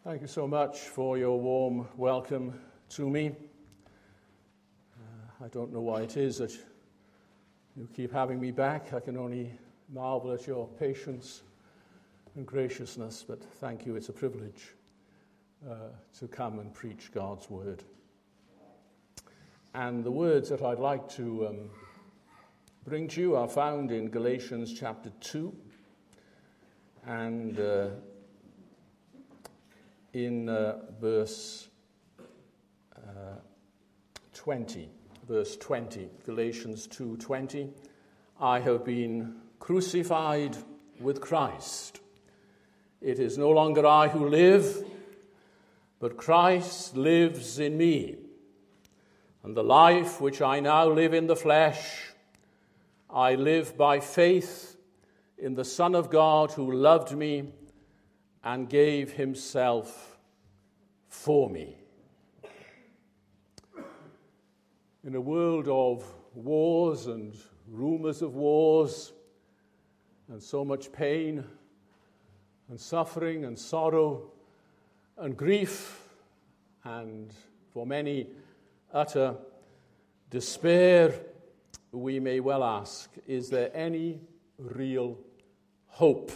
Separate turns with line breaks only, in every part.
Thank you so much for your warm welcome to me. I don't know why it is that you keep having me back. I can only marvel at your patience and graciousness, but thank you. It's a privilege to come and preach God's word. And the words that I'd like to bring to you are found in Galatians chapter 2 and in verse 20, Galatians 2:20, I have been crucified with Christ. It is no longer I who live, but Christ lives in me. And the life which I now live in the flesh, I live by faith in the Son of God who loved me and gave himself for me. In a world of wars and rumors of wars, and so much pain and suffering and sorrow and grief, and for many utter despair, we may well ask, is there any real hope?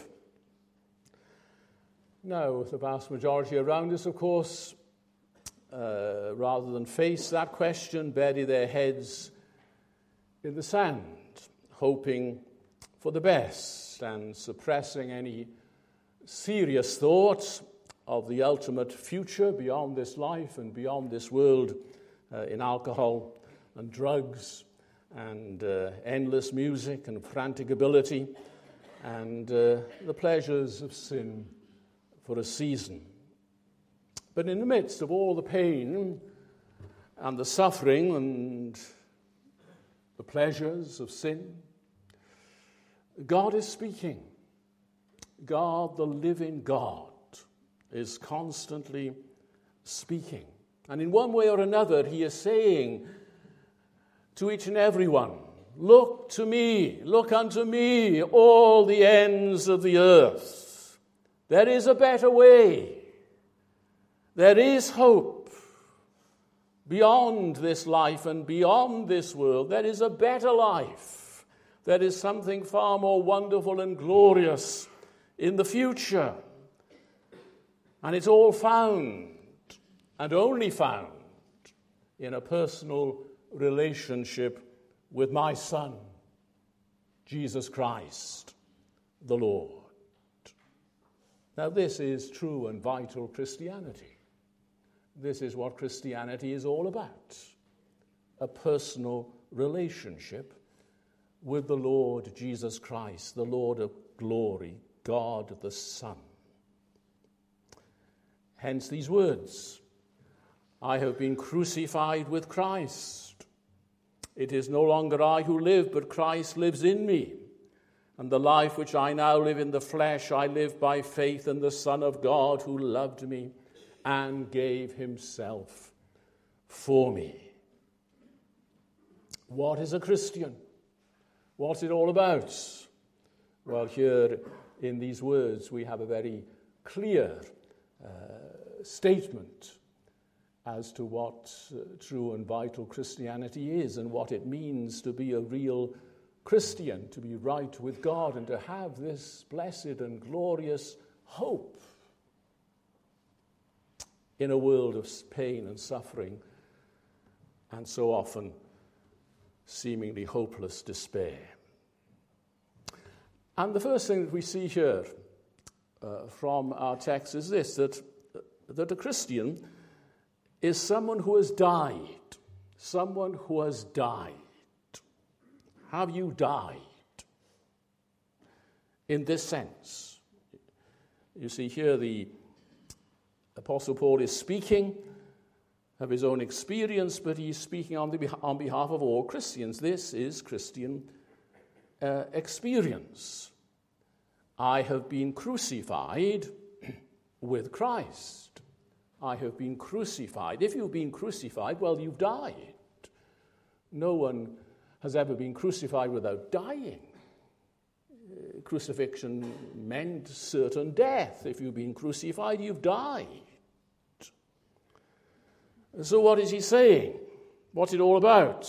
Now, the vast majority around us, of course, rather than face that question, bury their heads in the sand, hoping for the best and suppressing any serious thoughts of the ultimate future beyond this life and beyond this world in alcohol and drugs and endless music and frantic ability and the pleasures of sin for a season. But in the midst of all the pain and the suffering and the pleasures of sin, God is speaking. God, the living God, is constantly speaking. And in one way or another, he is saying to each and every one, look to me, look unto me, all the ends of the earth. There is a better way. There is hope beyond this life and beyond this world. There is a better life. There is something far more wonderful and glorious in the future. And it's all found and only found in a personal relationship with my Son, Jesus Christ, the Lord. Now, this is true and vital Christianity. This is what Christianity is all about, a personal relationship with the Lord Jesus Christ, the Lord of glory, God the Son. Hence these words, I have been crucified with Christ. It is no longer I who live, but Christ lives in me. And the life which I now live in the flesh, I live by faith in the Son of God who loved me and gave himself for me. What is a Christian? What's it all about? Well, here in these words we have a very clear statement as to what true and vital Christianity is and what it means to be a real Christian, to be right with God and to have this blessed and glorious hope in a world of pain and suffering and so often seemingly hopeless despair. And the first thing that we see here from our text is this, that a Christian is someone who has died. Someone who has died. Have you died? In this sense. You see here the Apostle Paul is speaking of his own experience, but he's speaking on behalf of all Christians. This is Christian experience. I have been crucified with Christ. I have been crucified. If you've been crucified, well, you've died. No one has ever been crucified without dying. Crucifixion meant certain death. If you've been crucified, you've died. So what is he saying? What's it all about?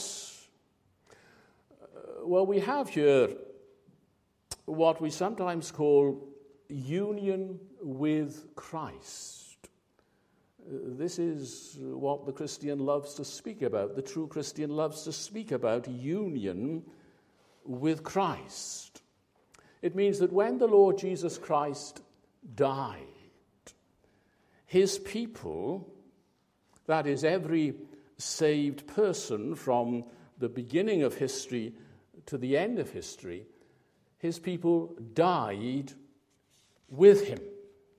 Well, we have here what we sometimes call union with Christ. This is what the Christian loves to speak about. The true Christian loves to speak about union with Christ. It means that when the Lord Jesus Christ died, his people, that is every saved person from the beginning of history to the end of history, his people died with him.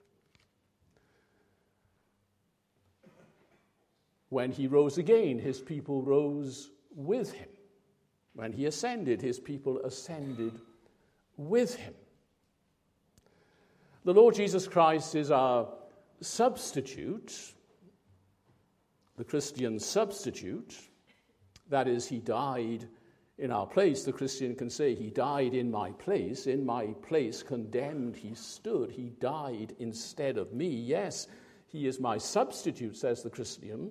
When he rose again, his people rose with him. When he ascended, his people ascended with him. The Lord Jesus Christ is our substitute, the Christian substitute. That is, he died in our place. The Christian can say, he died in my place condemned he stood. He died instead of me. Yes, he is my substitute, says the Christian.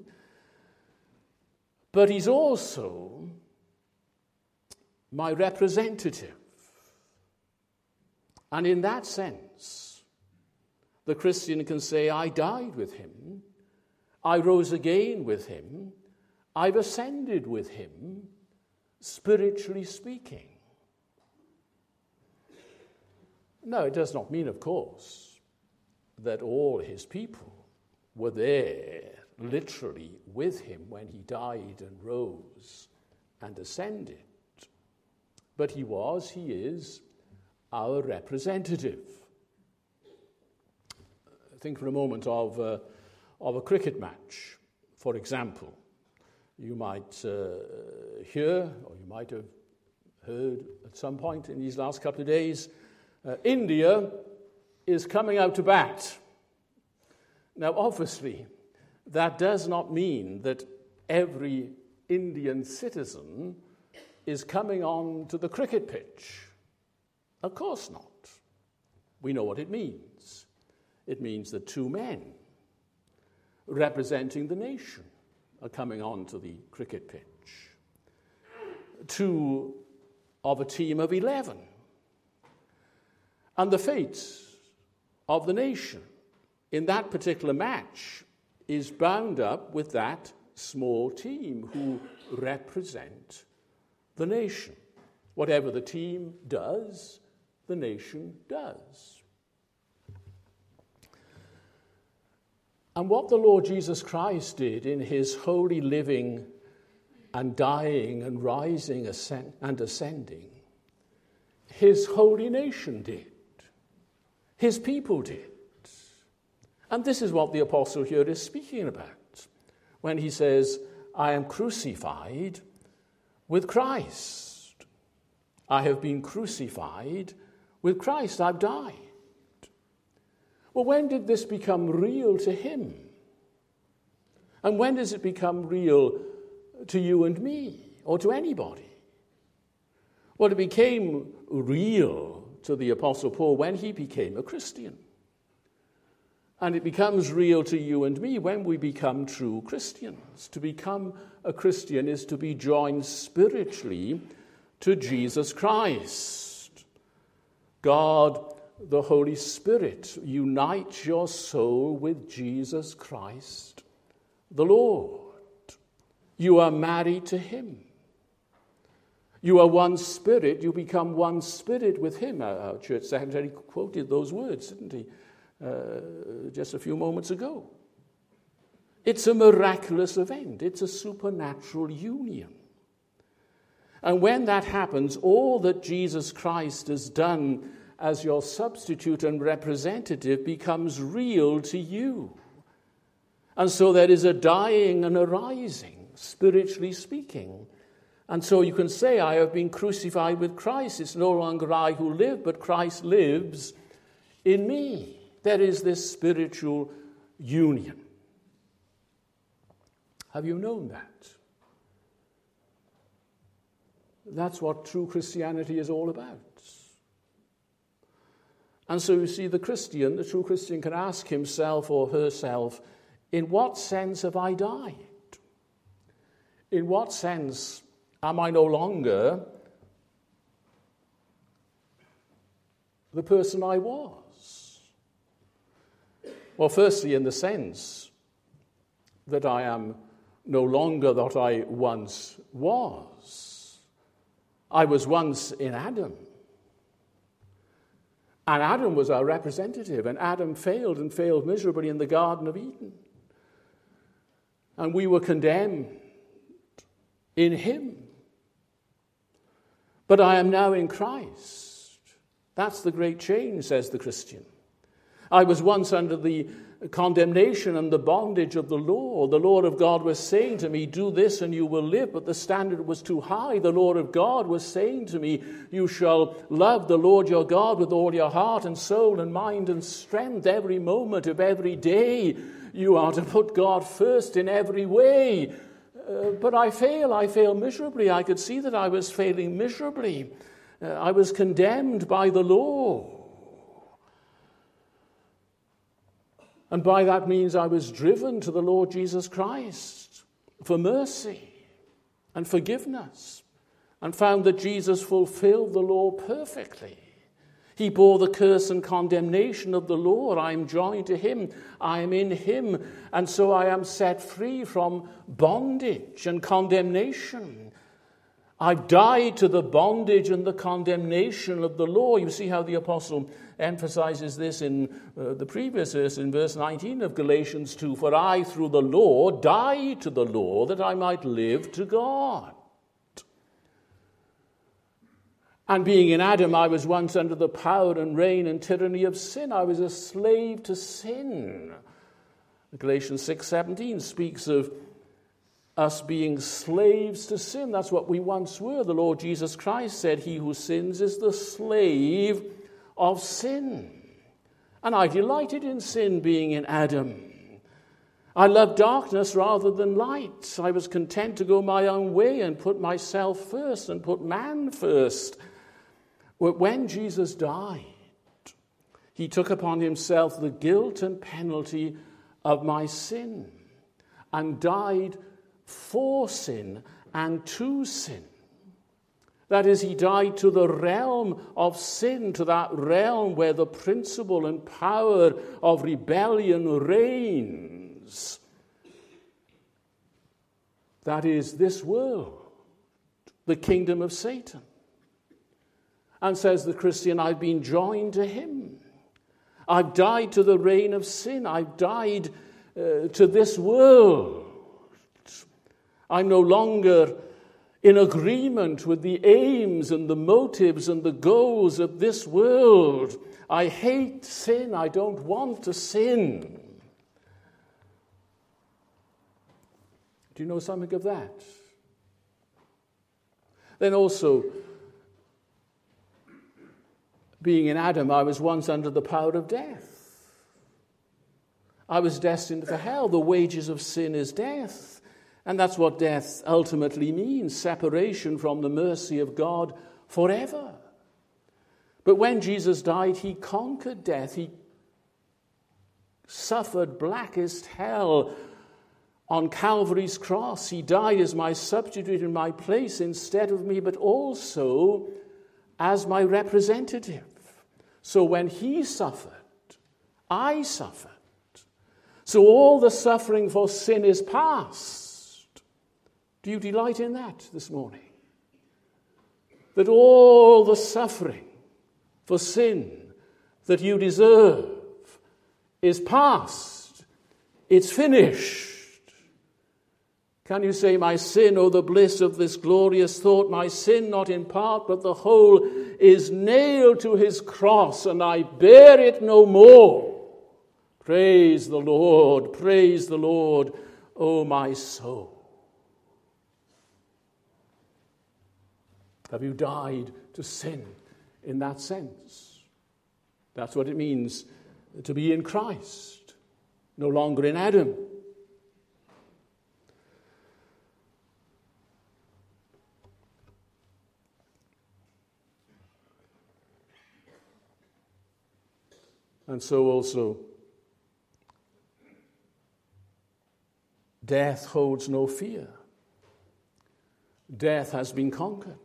But he's also my representative. And in that sense, the Christian can say, I died with him, I rose again with him, I've ascended with him, spiritually speaking. No, it does not mean, of course, that all his people were there literally with him when he died and rose and ascended. But he is our representative. Think for a moment of a cricket match, for example. You might hear, or you might have heard at some point in these last couple of days, India is coming out to bat. Now, obviously, that does not mean that every Indian citizen is coming on to the cricket pitch. Of course not. We know what it means. It means that two men representing the nation are coming on to the cricket pitch. Two of a team of 11. And the fate of the nation in that particular match is bound up with that small team who represent the nation. Whatever the team does, the nation does. And what the Lord Jesus Christ did in his holy living and dying and rising and ascending, his holy nation did. His people did. And this is what the apostle here is speaking about when he says, I am crucified with Christ. I have been crucified with Christ. I've died. Well, when did this become real to him? And when does it become real to you and me, or to anybody? Well, it became real to the Apostle Paul when he became a Christian. And it becomes real to you and me when we become true Christians. To become a Christian is to be joined spiritually to Jesus Christ. God, the Holy Spirit, unites your soul with Jesus Christ, the Lord. You are married to him. You are one spirit. You become one spirit with him. Our church secretary quoted those words, didn't he, just a few moments ago. It's a miraculous event. It's a supernatural union. And when that happens, all that Jesus Christ has done as your substitute and representative becomes real to you. And so there is a dying and a rising, spiritually speaking. And so you can say, I have been crucified with Christ. It's no longer I who live, but Christ lives in me. There is this spiritual union. Have you known that? That's what true Christianity is all about. And so you see, the true Christian can ask himself or herself, in what sense have I died? In what sense am I no longer the person I was? Well, firstly, in the sense that I am no longer that I once was. I was once in Adam. And Adam was our representative, and Adam failed and failed miserably in the Garden of Eden. And we were condemned in him. But I am now in Christ. That's the great change, says the Christian. I was once under the condemnation and the bondage of the law. The Lord of God was saying to me, do this and you will live, but the standard was too high. The Lord of God was saying to me, you shall love the Lord your God with all your heart and soul and mind and strength every moment of every day. You are to put God first in every way. But I fail miserably. I could see that I was failing miserably. I was condemned by the law. And by that means I was driven to the Lord Jesus Christ for mercy and forgiveness, and found that Jesus fulfilled the law perfectly. He bore the curse and condemnation of the law. I am joined to him. I am in him. And so I am set free from bondage and condemnation. I've died to the bondage and the condemnation of the law. You see how the apostle emphasizes this in the previous verse, in verse 19 of Galatians 2. For I, through the law, died to the law that I might live to God. And being in Adam, I was once under the power and reign and tyranny of sin. I was a slave to sin. Galatians 6:17 speaks of us being slaves to sin. That's what we once were. The Lord Jesus Christ said, he who sins is the slave of sin. And I delighted in sin being in Adam. I loved darkness rather than light. I was content to go my own way and put myself first and put man first. But when Jesus died, he took upon himself the guilt and penalty of my sin and died for sin and to sin. That is, he died to the realm of sin, to that realm where the principle and power of rebellion reigns. That is this world, the kingdom of Satan. And says the Christian, I've been joined to him. I've died to the reign of sin. I've died to this world. I'm no longer in agreement with the aims and the motives and the goals of this world. I hate sin. I don't want to sin. Do you know something of that? Then also, being in Adam, I was once under the power of death. I was destined for hell. The wages of sin is death. And that's what death ultimately means, separation from the mercy of God forever. But when Jesus died, he conquered death. He suffered blackest hell on Calvary's cross. He died as my substitute in my place instead of me, but also as my representative. So when he suffered, I suffered. So all the suffering for sin is past. Do you delight in that this morning? That all the suffering for sin that you deserve is past. It's finished. Can you say, my sin, oh, the bliss of this glorious thought, my sin, not in part, but the whole, is nailed to his cross, and I bear it no more. Praise the Lord, oh, my soul. Have you died to sin in that sense? That's what it means to be in Christ, no longer in Adam. And so also, death holds no fear. death has been conquered.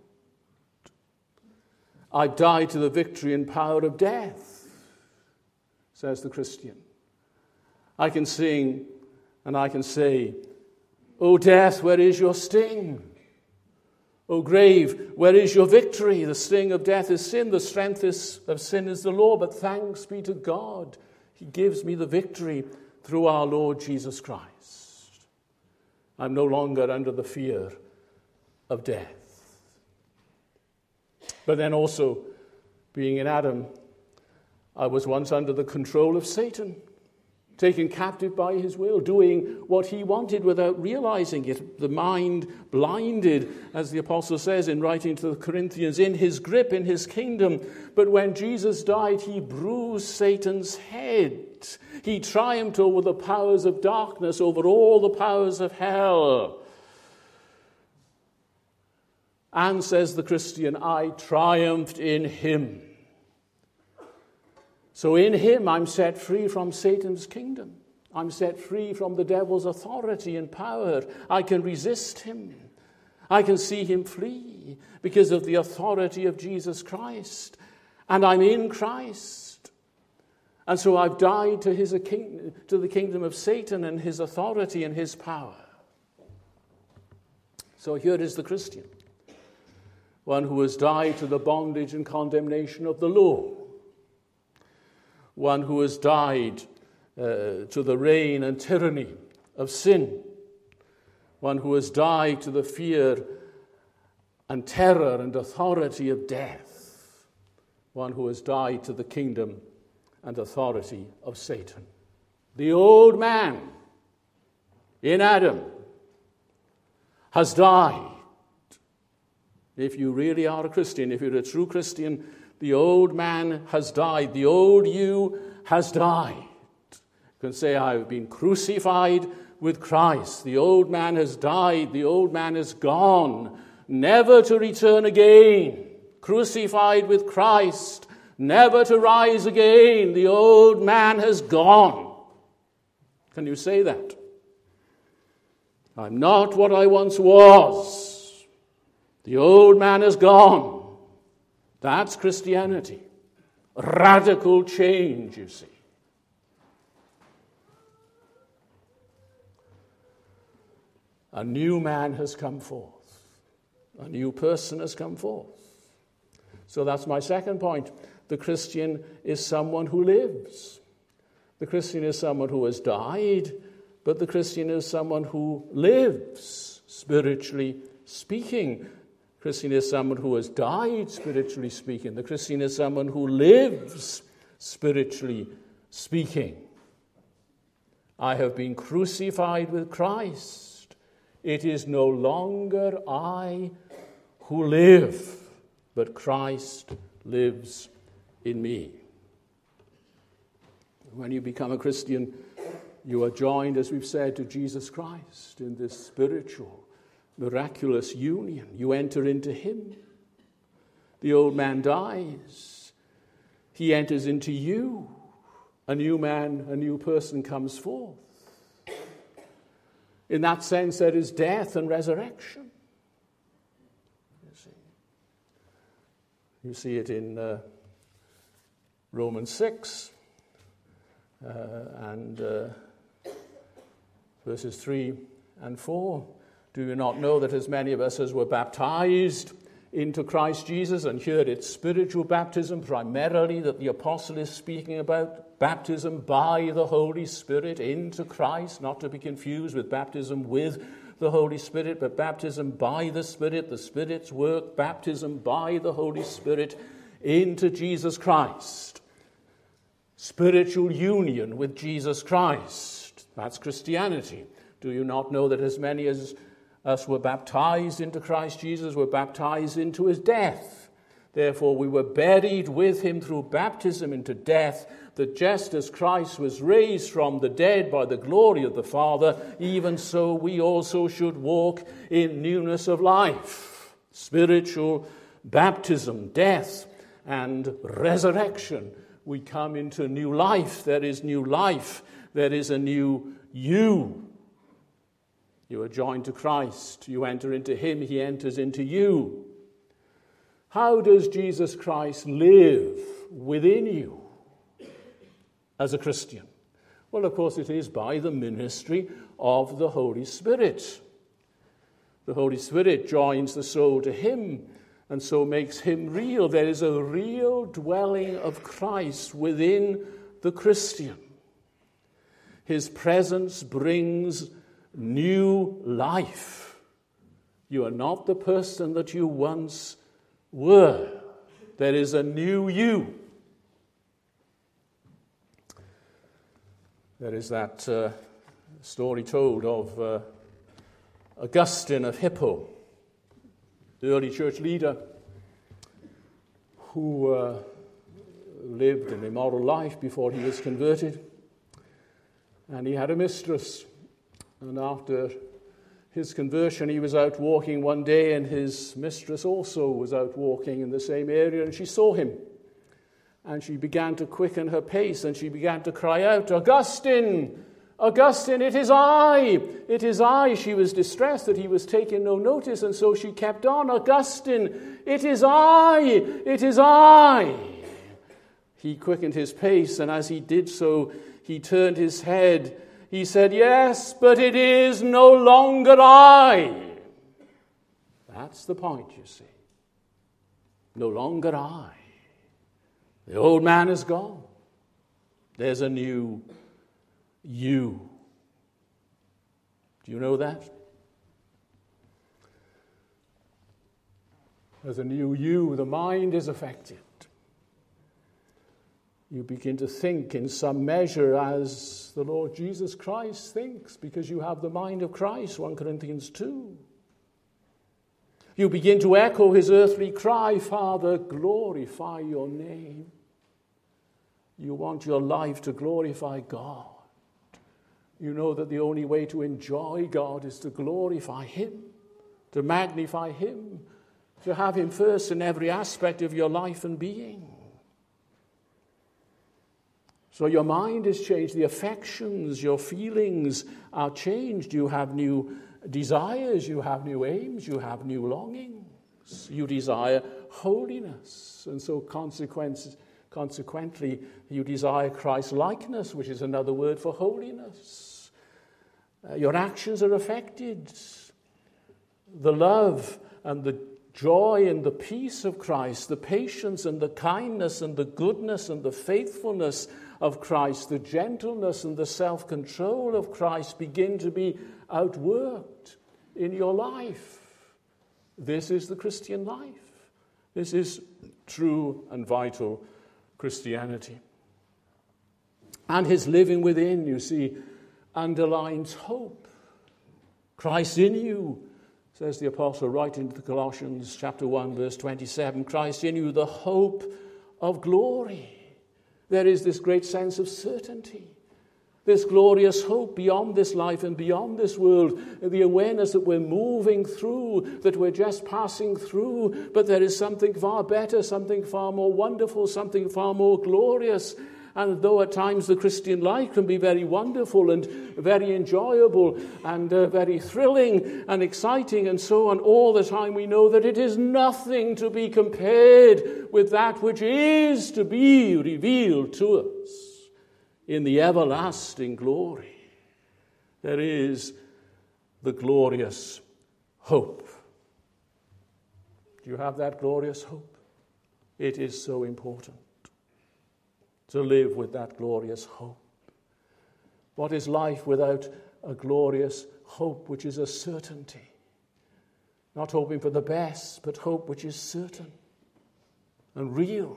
I died to the victory and power of death, says the Christian. I can sing and I can say, O death, where is your sting? O grave, where is your victory? The sting of death is sin, the strength of sin is the law, but thanks be to God, he gives me the victory through our Lord Jesus Christ. I'm no longer under the fear of death. But then also, being in Adam, I was once under the control of Satan, taken captive by his will, doing what he wanted without realizing it. The mind blinded, as the apostle says in writing to the Corinthians, in his grip, in his kingdom. But when Jesus died, he bruised Satan's head. He triumphed over the powers of darkness, over all the powers of hell. And, says the Christian, I triumphed in him. So in him I'm set free from Satan's kingdom. I'm set free from the devil's authority and power. I can resist him. I can see him flee because of the authority of Jesus Christ. And I'm in Christ. And so I've died to the kingdom of Satan and his authority and his power. So here is the Christian, one who has died to the bondage and condemnation of the law, one who has died to the reign and tyranny of sin, one who has died to the fear and terror and authority of death, one who has died to the kingdom and authority of Satan. The old man in Adam has died. If you really are a Christian, if you're a true Christian, the old man has died. The old you has died. You can say, I've been crucified with Christ. The old man has died. The old man is gone, never to return again. Crucified with Christ, never to rise again. The old man has gone. Can you say that? I'm not what I once was. The old man is gone. That's Christianity. Radical change, you see. A new man has come forth. A new person has come forth. So that's my second point. The Christian is someone who lives. The Christian is someone who has died, but the Christian is someone who lives, spiritually speaking. Christian is someone who has died, spiritually speaking. The Christian is someone who lives, spiritually speaking. I have been crucified with Christ. It is no longer I who live, but Christ lives in me. When you become a Christian, you are joined, as we've said, to Jesus Christ in this spiritual, miraculous union. You enter into him. The old man dies. He enters into you. A new man, a new person comes forth. In that sense, there is death and resurrection. You see it in Romans 6 and verses 3 and 4. Do you not know that as many of us as were baptized into Christ Jesus, and here it's spiritual baptism primarily that the apostle is speaking about, baptism by the Holy Spirit into Christ, not to be confused with baptism with the Holy Spirit, but baptism by the Spirit, the Spirit's work, baptism by the Holy Spirit into Jesus Christ. Spiritual union with Jesus Christ. That's Christianity. Do you not know that as many as us were baptized into Christ Jesus were baptized into his death? Therefore we were buried with him through baptism into death, that just as Christ was raised from the dead by the glory of the Father, even so we also should walk in newness of life. Spiritual baptism, death, and resurrection. We come into new life. There is new life. There is a new you. You are joined to Christ. You enter into him. He enters into you. How does Jesus Christ live within you as a Christian? Well, of course, it is by the ministry of the Holy Spirit. The Holy Spirit joins the soul to him and so makes him real. There is a real dwelling of Christ within the Christian. His presence brings new life. You are not the person that you once were. There is a new you. There is that story told of Augustine of Hippo, the early church leader who lived an immoral life before he was converted. And he had a mistress. And after his conversion, he was out walking one day, and his mistress also was out walking in the same area, and she saw him. And she began to quicken her pace, and she began to cry out, "Augustine! Augustine, it is I! It is I!" She was distressed that he was taking no notice, and so she kept on, "Augustine, it is I! It is I!" He quickened his pace, and as he did so, he turned his head. He said, "Yes, but it is no longer I." That's the point, you see. No longer I. The old man is gone. There's a new you. Do you know that? There's a new you. The mind is affected. You begin to think in some measure as the Lord Jesus Christ thinks, because you have the mind of Christ, 1 Corinthians 2. You begin to echo his earthly cry, "Father, glorify your name." You want your life to glorify God. You know that the only way to enjoy God is to glorify him, to magnify him, to have him first in every aspect of your life and being. So your mind is changed, the affections, your feelings are changed. You have new desires, you have new aims, you have new longings. You desire holiness, and so consequently, you desire Christ-likeness, which is another word for holiness. Your actions are affected. The love and the joy and the peace of Christ, the patience and the kindness and the goodness and the faithfulness of Christ, the gentleness and the self-control of Christ begin to be outworked in your life. This is the Christian life. This is true and vital Christianity. And his living within, you see, underlines hope. Christ in you, says the apostle right into Colossians chapter 1, verse 27, Christ in you, the hope of glory. There is this great sense of certainty, this glorious hope beyond this life and beyond this world, the awareness that we're moving through, that we're just passing through, but there is something far better, something far more wonderful, something far more glorious. And though at times the Christian life can be very wonderful and very enjoyable and very thrilling and exciting and so on, all the time we know that it is nothing to be compared with that which is to be revealed to us in the everlasting glory. There is the glorious hope. Do you have that glorious hope? It is so important to live with that glorious hope. What is life without a glorious hope, which is a certainty? Not hoping for the best, but hope which is certain and real.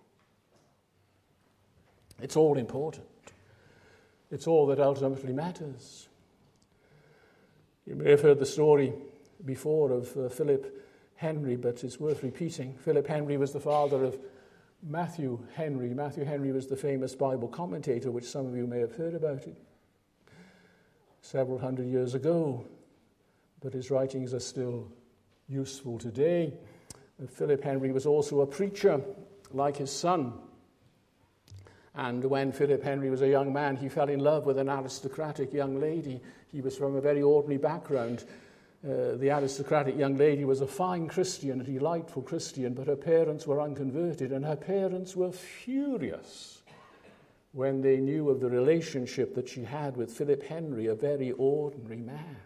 It's all important. It's all that ultimately matters. You may have heard the story before of Philip Henry, but it's worth repeating. Philip Henry was the father of Matthew Henry. Matthew Henry was the famous Bible commentator, which some of you may have heard about it several hundred years ago, but his writings are still useful today. And Philip Henry was also a preacher, like his son. And when Philip Henry was a young man, he fell in love with an aristocratic young lady. He was from a very ordinary background. The aristocratic young lady was a fine Christian, a delightful Christian, but her parents were unconverted, and her parents were furious when they knew of the relationship that she had with Philip Henry, a very ordinary man.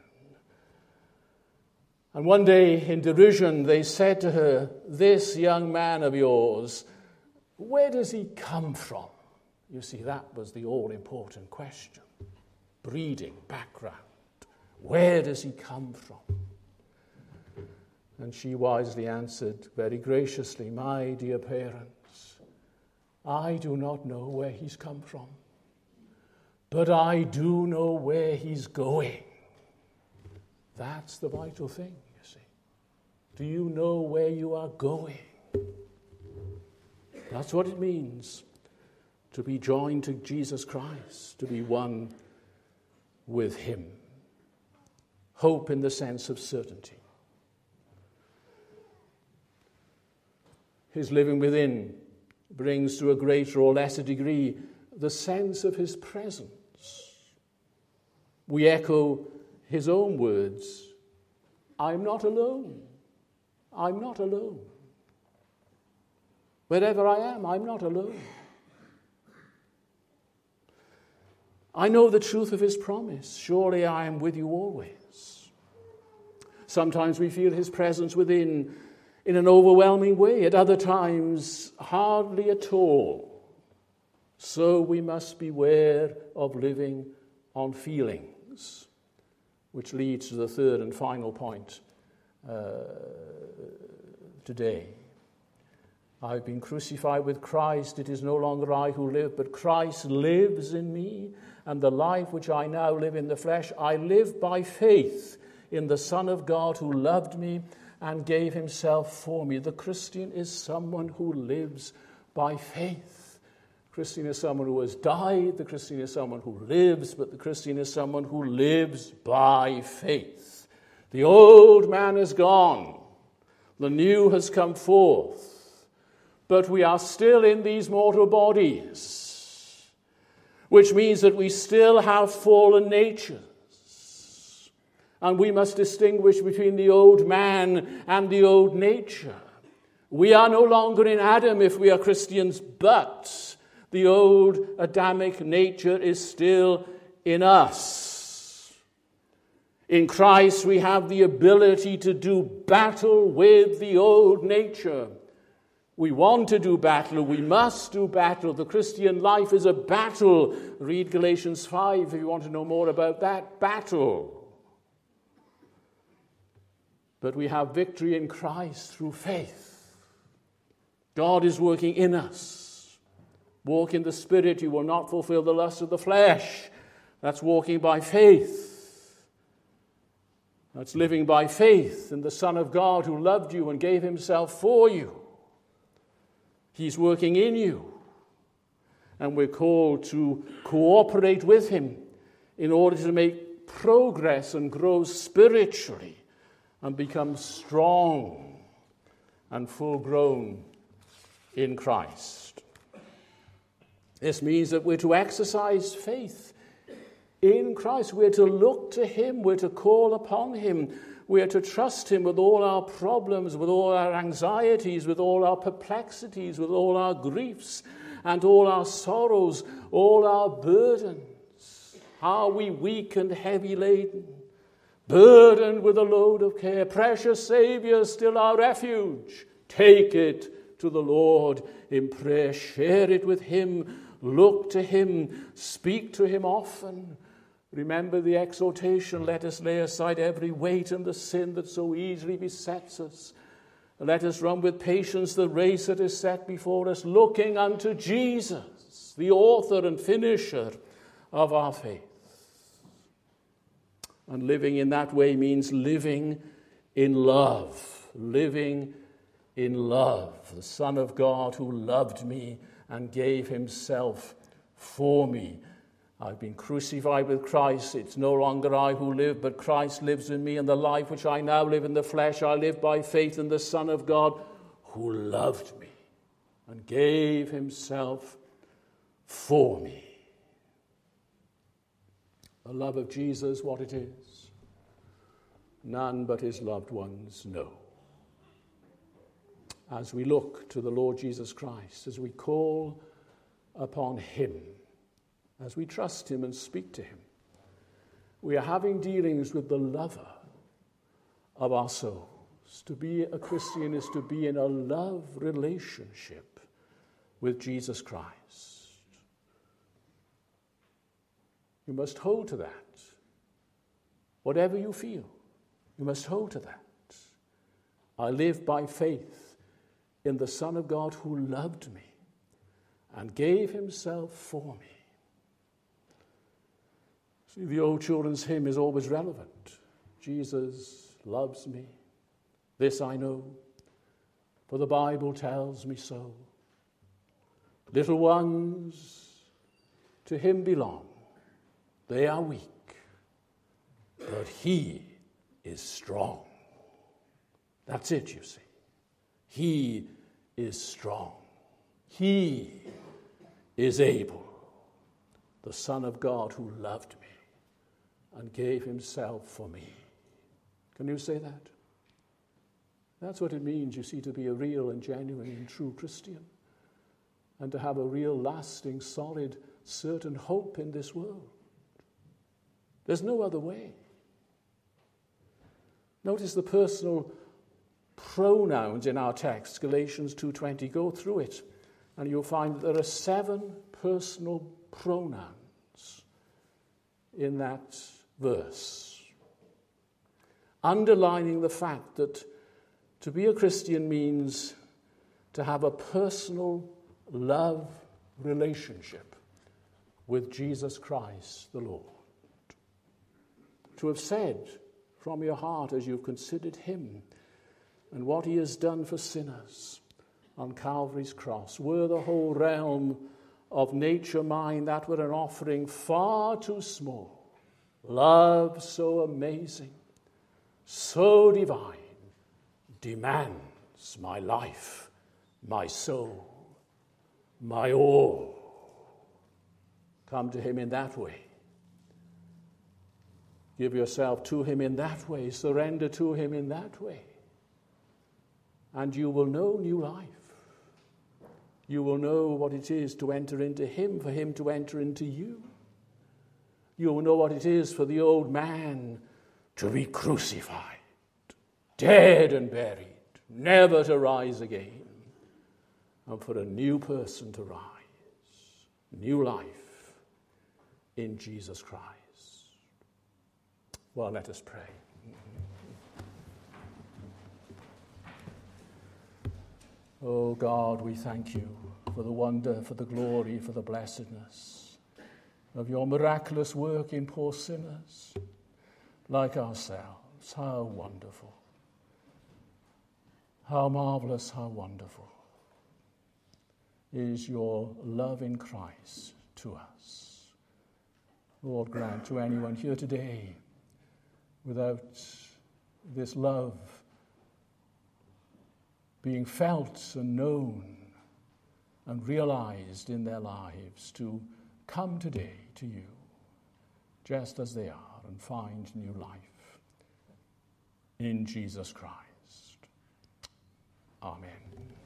And one day, in derision, they said to her, "This young man of yours, where does he come from?" You see, that was the all-important question. Breeding, background. Where does he come from? And she wisely answered very graciously, "My dear parents, I do not know where he's come from, but I do know where he's going." That's the vital thing, you see. Do you know where you are going? That's what it means to be joined to Jesus Christ, to be one with him. Hope in the sense of certainty. His living within brings to a greater or lesser degree the sense of his presence. We echo his own words, "I'm not alone. I'm not alone. Wherever I am, I'm not alone." I know the truth of his promise. "Surely I am with you always." Sometimes we feel his presence within in an overwhelming way. At other times, hardly at all. So we must beware of living on feelings, which leads to the third and final point today. I've been crucified with Christ. It is no longer I who live, but Christ lives in me. And the life which I now live in the flesh, I live by faith in the Son of God who loved me and gave himself for me. The Christian is someone who lives by faith. The Christian is someone who has died. The Christian is someone who lives, but the Christian is someone who lives by faith. The old man is gone. The new has come forth. But we are still in these mortal bodies, which means that we still have fallen natures. And we must distinguish between the old man and the old nature. We are no longer in Adam if we are Christians, but the old Adamic nature is still in us. In Christ we have the ability to do battle with the old nature. We want to do battle. We must do battle. The Christian life is a battle. Read Galatians 5 if you want to know more about that battle. But we have victory in Christ through faith. God is working in us. Walk in the Spirit. You will not fulfill the lust of the flesh. That's walking by faith. That's living by faith in the Son of God who loved you and gave himself for you. He's working in you. And we're called to cooperate with him in order to make progress and grow spiritually and become strong and full-grown in Christ. This means that we're to exercise faith in Christ. We're to look to him. We're to call upon him. We are to trust him with all our problems, with all our anxieties, with all our perplexities, with all our griefs and all our sorrows, all our burdens. Are we weak and heavy laden, burdened with a load of care? Precious Savior, still our refuge. Take it to the Lord in prayer. Share it with him. Look to him. Speak to him often. Remember the exhortation, let us lay aside every weight and the sin that so easily besets us. Let us run with patience the race that is set before us, looking unto Jesus, the author and finisher of our faith. And living in that way means living in love. Living in love. The Son of God who loved me and gave himself for me. I've been crucified with Christ. It's no longer I who live, but Christ lives in me. And the life which I now live in the flesh, I live by faith in the Son of God who loved me and gave himself for me. The love of Jesus, what it is, none but his loved ones know. As we look to the Lord Jesus Christ, as we call upon him, as we trust him and speak to him, we are having dealings with the lover of our souls. To be a Christian is to be in a love relationship with Jesus Christ. You must hold to that. Whatever you feel, you must hold to that. I live by faith in the Son of God who loved me and gave himself for me. See, the old children's hymn is always relevant. Jesus loves me. This I know, for the Bible tells me so. Little ones to him belong. They are weak, but he is strong. That's it, you see. He is strong. He is able. The Son of God who loved me and gave himself for me. Can you say that? That's what it means, you see, to be a real and genuine and true Christian, and to have a real, lasting, solid, certain hope in this world. There's no other way. Notice the personal pronouns in our text, Galatians 2:20. Go through it, and you'll find that there are 7 personal pronouns in that verse, underlining the fact that to be a Christian means to have a personal love relationship with Jesus Christ the Lord. To have said from your heart as you've considered him and what he has done for sinners on Calvary's cross, were the whole realm of nature mine, that were an offering far too small. Love so amazing, so divine, demands my life, my soul, my all. Come to him in that way. Give yourself to him in that way. Surrender to him in that way. And you will know new life. You will know what it is to enter into him, for him to enter into you. You will know what it is for the old man to be crucified, dead and buried, never to rise again, and for a new person to rise, new life in Jesus Christ. Well, let us pray. Oh God, we thank you for the wonder, for the glory, for the blessedness of your miraculous work in poor sinners like ourselves. How wonderful. How marvelous, how wonderful is your love in Christ to us. Lord, grant to anyone here today without this love being felt and known and realized in their lives to come today to you just as they are and find new life in Jesus Christ. Amen.